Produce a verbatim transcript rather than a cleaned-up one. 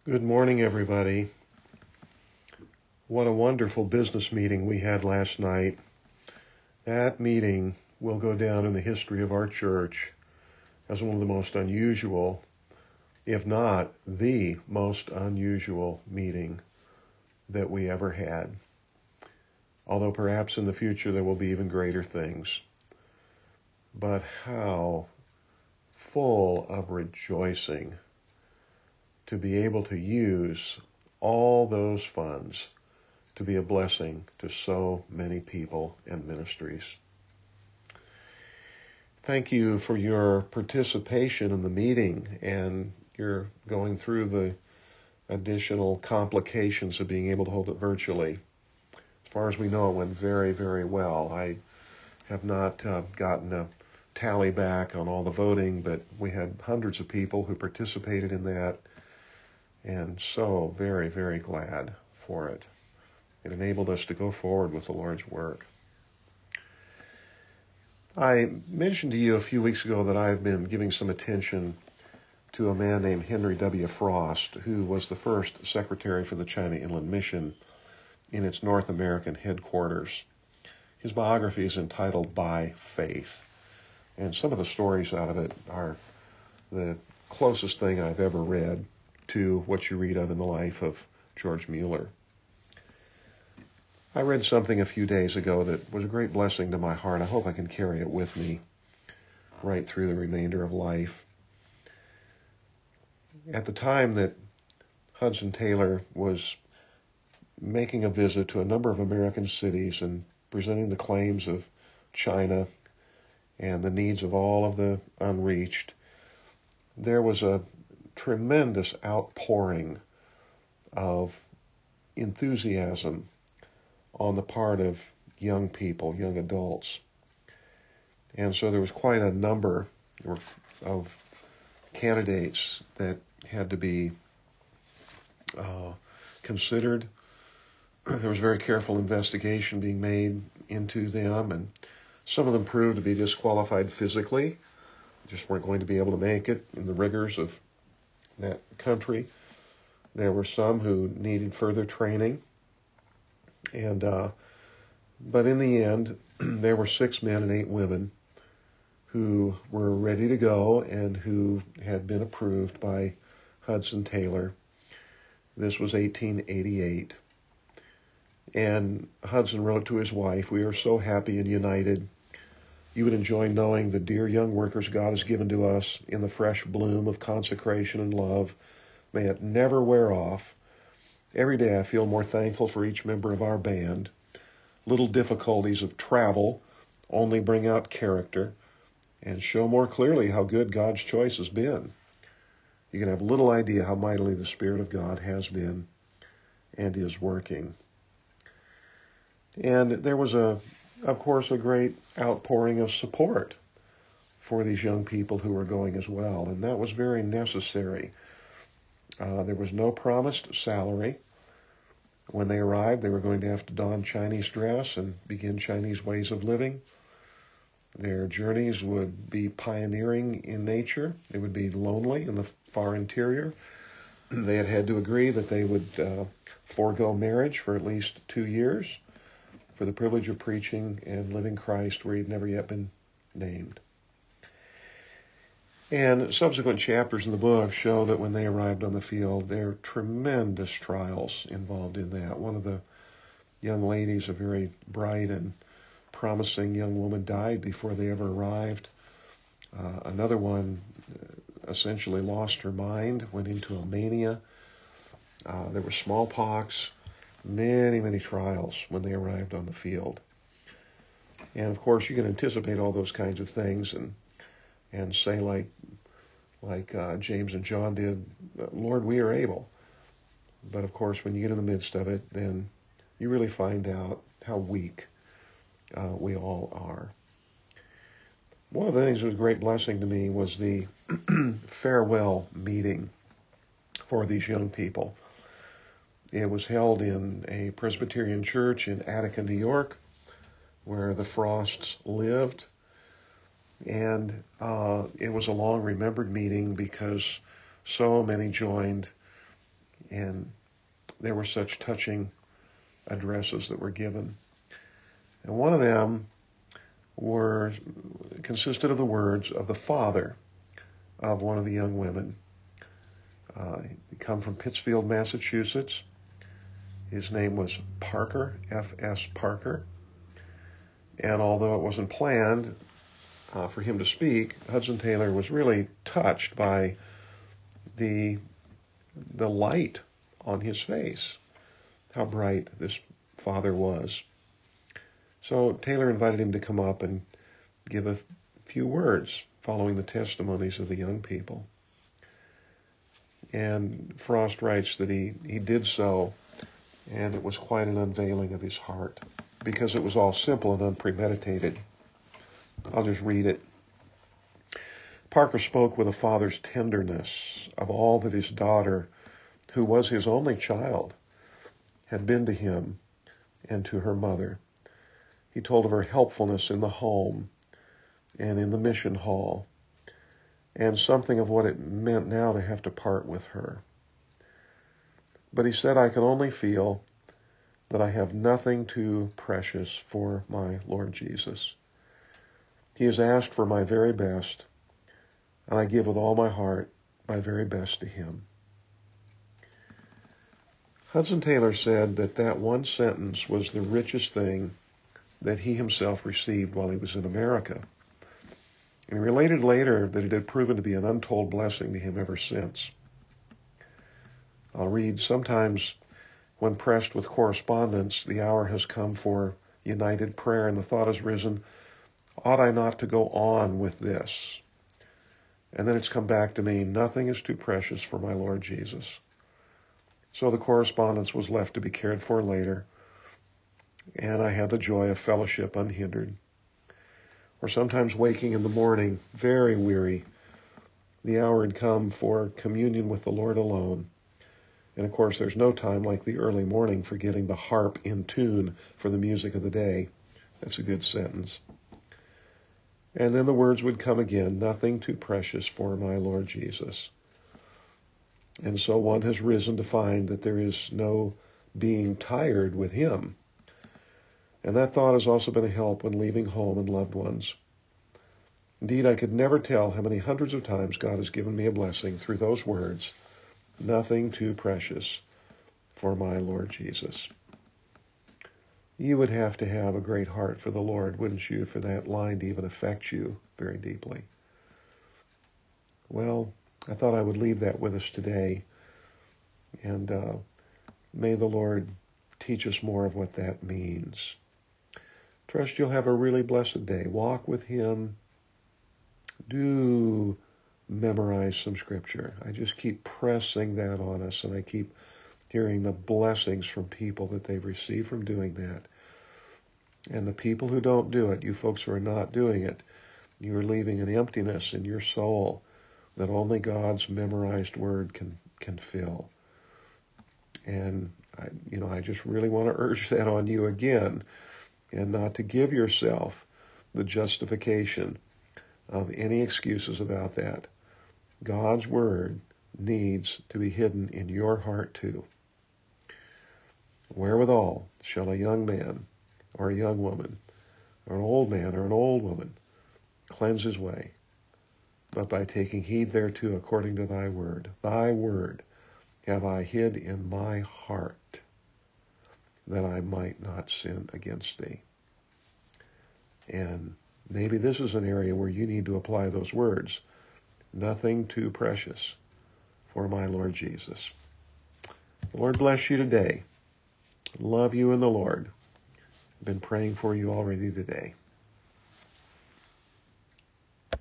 Good morning, everybody. What a wonderful business meeting we had last night. That meeting will go down in the history of our church as one of the most unusual, if not the most unusual meeting that we ever had. Although perhaps in the future there will be even greater things. But how full of rejoicing to be able to use all those funds to be a blessing to so many people and ministries. Thank you for your participation in the meeting and your going through the additional complications of being able to hold it virtually. As far as we know, it went very, very well. I have not uh, gotten a tally back on all the voting, but we had hundreds of people who participated in that. And so very, very glad for it. It enabled us to go forward with the Lord's work. I mentioned to you a few weeks ago that I've been giving some attention to a man named Henry W. Frost, who was the first secretary for the China Inland Mission in its North American headquarters. His biography is entitled By Faith, and some of the stories out of it are the closest thing I've ever read to what you read of in the life of George Mueller. I read something a few days ago that was a great blessing to my heart. I hope I can carry it with me right through the remainder of life. At the time that Hudson Taylor was making a visit to a number of American cities and presenting the claims of China and the needs of all of the unreached, there was a tremendous outpouring of enthusiasm on the part of young people, young adults. And so there was quite a number of candidates that had to be uh, considered. There was very careful investigation being made into them, and some of them proved to be disqualified physically, just weren't going to be able to make it in the rigors of that country. There were some who needed further training, and uh, but in the end, there were six men and eight women who were ready to go and who had been approved by Hudson Taylor. This was eighteen eighty-eight, and Hudson wrote to his wife, "We are so happy and united. You would enjoy knowing the dear young workers God has given to us in the fresh bloom of consecration and love. May it never wear off. Every day I feel more thankful for each member of our band. Little difficulties of travel only bring out character and show more clearly how good God's choice has been. You can have little idea how mightily the Spirit of God has been and is working." And there was a Of course, a great outpouring of support for these young people who were going as well, and that was very necessary. Uh, there was no promised salary. When they arrived, they were going to have to don Chinese dress and begin Chinese ways of living. Their journeys would be pioneering in nature. They would be lonely in the far interior. They had had to agree that they would uh, forego marriage for at least two years. For the privilege of preaching and living Christ where he'd never yet been named. And subsequent chapters in the book show that when they arrived on the field, there were tremendous trials involved in that. One of the young ladies, a very bright and promising young woman, died before they ever arrived. Uh, another one essentially lost her mind, went into a mania. Uh, there was smallpox. Many, many trials when they arrived on the field. And of course, you can anticipate all those kinds of things and and say like like uh, James and John did, "Lord, we are able." But of course, when you get in the midst of it, then you really find out how weak uh, we all are. One of the things that was a great blessing to me was the farewell meeting for these young people. It was held in a Presbyterian church in Attica, New York, where the Frosts lived. And uh, it was a long remembered meeting because so many joined And there were such touching addresses that were given. And one of them were consisted of the words of the father of one of the young women. Uh, he come from Pittsfield, Massachusetts. His name was Parker, F S Parker. And although it wasn't planned uh, for him to speak, Hudson Taylor was really touched by the the light on his face, how bright this father was. So Taylor invited him to come up and give a few words following the testimonies of the young people. And Frost writes that he, he did so, and it was quite an unveiling of his heart, because it was all simple and unpremeditated. I'll just read it. Parker spoke with a father's tenderness of all that his daughter, who was his only child, had been to him and to her mother. He told of her helpfulness in the home and in the mission hall, and something of what it meant now to have to part with her. But he said, I can only feel that I have nothing too precious for my Lord Jesus. He has asked for my very best, and I give with all my heart my very best to him. Hudson Taylor said that that one sentence was the richest thing that he himself received while he was in America. And he related later that it had proven to be an untold blessing to him ever since. I'll read, sometimes when pressed with correspondence, the hour has come for united prayer, and the thought has risen, ought I not to go on with this? And then it's come back to me, nothing is too precious for my Lord Jesus. So the correspondence was left to be cared for later, and I had the joy of fellowship unhindered. Or sometimes waking in the morning, very weary, the hour had come for communion with the Lord alone. And of course, there's no time like the early morning for getting the harp in tune for the music of the day. That's a good sentence. And then the words would come again, nothing too precious for my Lord Jesus. And so one has risen to find that there is no being tired with him. And that thought has also been a help when leaving home and loved ones. Indeed, I could never tell how many hundreds of times God has given me a blessing through those words, nothing too precious for my Lord Jesus. You would have to have a great heart for the Lord, wouldn't you, for that line to even affect you very deeply. Well, I thought I would leave that with us today, and uh, may the Lord teach us more of what that means. Trust you'll have a really blessed day. Walk with him. Do memorize some scripture. I just keep pressing that on us, and I keep hearing the blessings from people that they've received from doing that. And the people who don't do it, you folks who are not doing it, you're leaving an emptiness in your soul that only God's memorized word can can fill. And I, you know, I just really want to urge that on you again, and not to give yourself the justification of any excuses about that. God's word needs to be hidden in your heart too. Wherewithal shall a young man or a young woman or an old man or an old woman cleanse his way, but by taking heed thereto according to thy word. Thy word have I hid in my heart, that I might not sin against thee. And maybe this is an area where you need to apply those words. Nothing too precious for my Lord Jesus. The Lord bless you today. Love you in the Lord. I've been praying for you already today.